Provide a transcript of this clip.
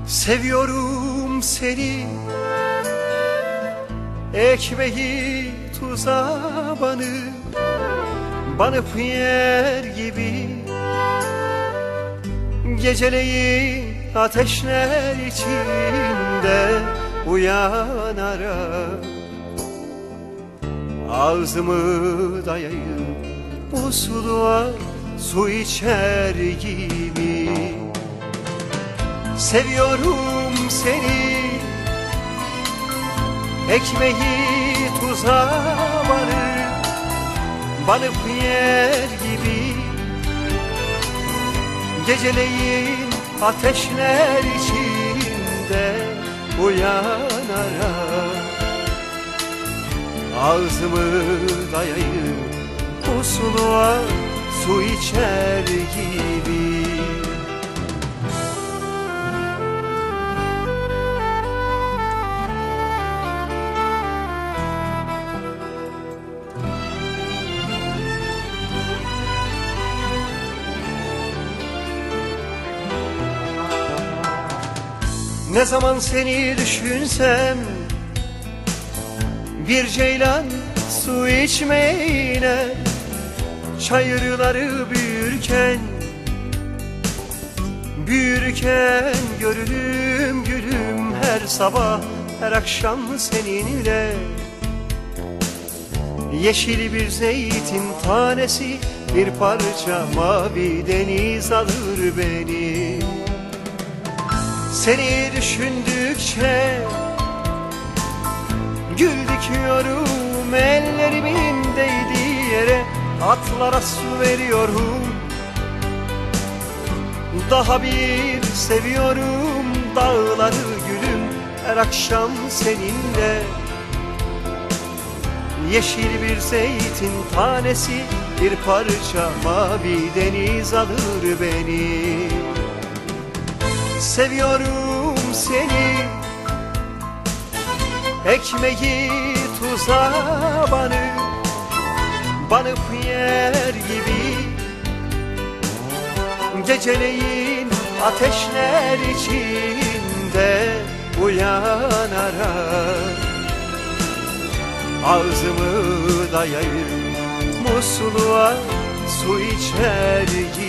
Seviyorum seni, ekmeği tuza banıp yer gibi. Geceleyin ateşler içinde uyanarak ağzımı dayayıp musluğa su içer gibi. Seviyorum seni, ekmeği tuza banıp yer gibi. Geceleyin ateşler içinde uyanarak ağzımı dayayıp musluğa su içer gibi. Ne zaman seni düşünsem bir ceylan su içmeyine, çayırları büyürken görürüm gülüm her sabah her akşam seninle. Yeşil bir zeytin tanesi, bir parça mavi deniz alır beni. Seni düşündükçe gül dikiyorum, ellerimin değdiği yere atlara su veriyorum. Daha bir seviyorum dağları gülüm her akşam seninle. Yeşil bir zeytin tanesi, bir parça mavi deniz alır beni. Seviyorum seni, ekmeği tuza banıp yer gibi. Geceleyin ateşler içinde uyanarak ağzımı dayayıp musluğa su içer gibi.